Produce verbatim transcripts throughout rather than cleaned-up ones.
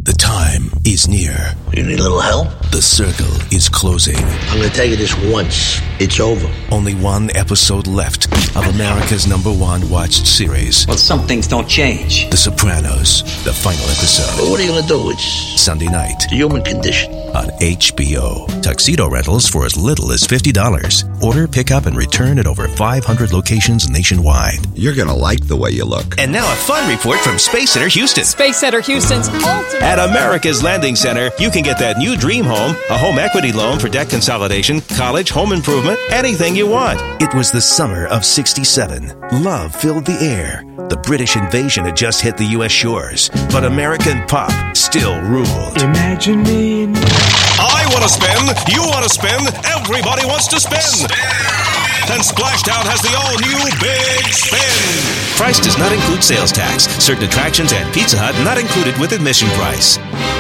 The time is near. You need a little help? The circle is closing. I'm going to tell you this once. It's over. Only one episode left of America's number one watched series. Well, some things don't change. The Sopranos, the final episode. But what are you going to do? It's Sunday night. the human condition. On H B O. Tuxedo rentals for as little as fifty dollars. Order, pick up, and return at over five hundred locations nationwide. You're going to like the way you look. And now a fun report from Space Center Houston. Space Center Houston's ultimate. At America's Landing Center, you can get that new dream home, a home equity loan for debt consolidation, college, home improvement, anything you want. It was the summer of sixty-seven. Love filled the air. The British invasion had just hit the U S shores, but American pop still ruled. Imagine me and I want to spend, you want to spend, everybody wants to spend. And Splashdown has the all-new Big Spend. Price does not include sales tax. Certain attractions and Pizza Hut not included with admission price.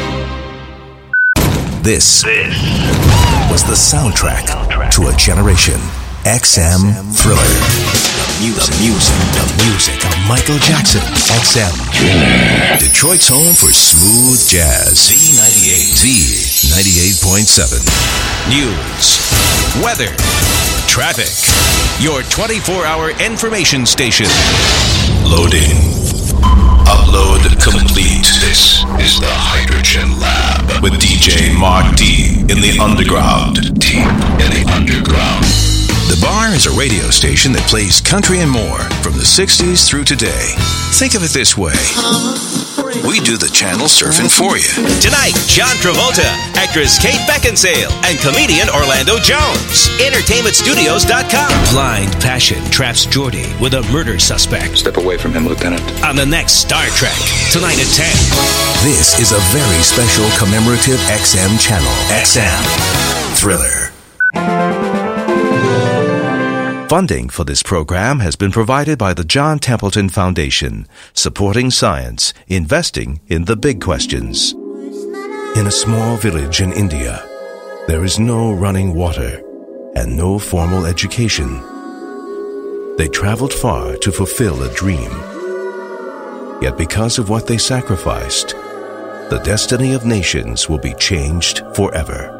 This was the soundtrack to a generation. X M Thriller. The music, the music, the music of Michael Jackson. X M. Detroit's home for smooth jazz. Z ninety-eight. Z ninety-eight point seven. News. Weather. Traffic. Your twenty-four hour information station. Loading. Upload complete. This is the Hydrogen Lab with D J Mark D in the underground. Deep in the underground. The Bar is a radio station that plays country and more from the sixties through today. Think of it this way. We do the channel surfing for you. Tonight, John Travolta, actress Kate Beckinsale, and comedian Orlando Jones. Entertainment Studios dot com. Blind passion traps Geordie with a murder suspect. Step away from him, Lieutenant. On the next Star Trek, tonight at ten. This is a very special commemorative X M channel. X M Thriller. Funding for this program has been provided by the John Templeton Foundation, supporting science, investing in the big questions. In a small village in India, there is no running water and no formal education. They traveled far to fulfill a dream. Yet because of what they sacrificed, the destiny of nations will be changed forever.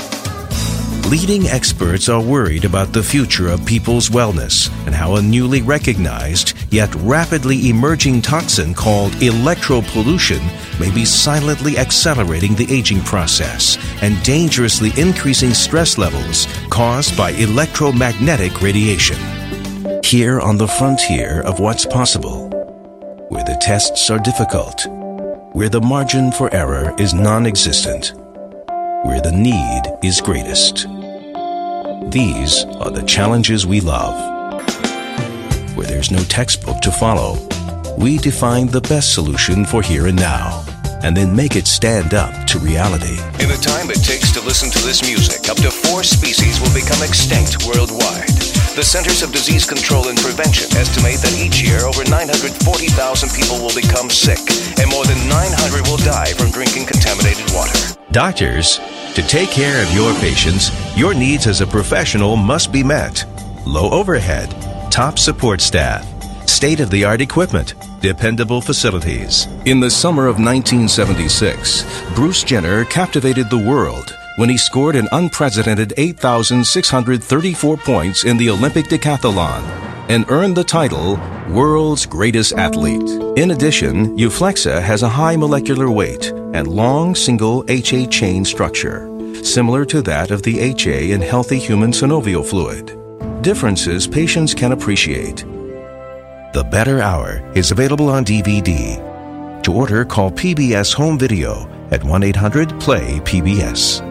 Leading experts are worried about the future of people's wellness and how a newly recognized yet rapidly emerging toxin called electropollution may be silently accelerating the aging process and dangerously increasing stress levels caused by electromagnetic radiation. Here on the frontier of what's possible, where the tests are difficult, where the margin for error is non-existent, where the need is greatest. These are the challenges we love. Where there's no textbook to follow, we define the best solution for here and now, and then make it stand up to reality. In the time it takes to listen to this music, up to four species will become extinct worldwide. The Centers of Disease Control and Prevention estimate that each year over nine hundred forty thousand people will become sick, and more than nine hundred will die from drinking contaminated water. Doctors, to take care of your patients, your needs as a professional must be met. Low overhead, top support staff, state-of-the-art equipment, dependable facilities. In the summer of nineteen seventy-six, Bruce Jenner captivated the world when he scored an unprecedented eight thousand six hundred thirty-four points in the Olympic decathlon and earned the title World's Greatest Athlete. In addition, Euflexa has a high molecular weight and long single H A chain structure, similar to that of the H A in healthy human synovial fluid. Differences patients can appreciate. The Better Hour is available on D V D. To order, call P B S Home Video at one eight hundred play P B S.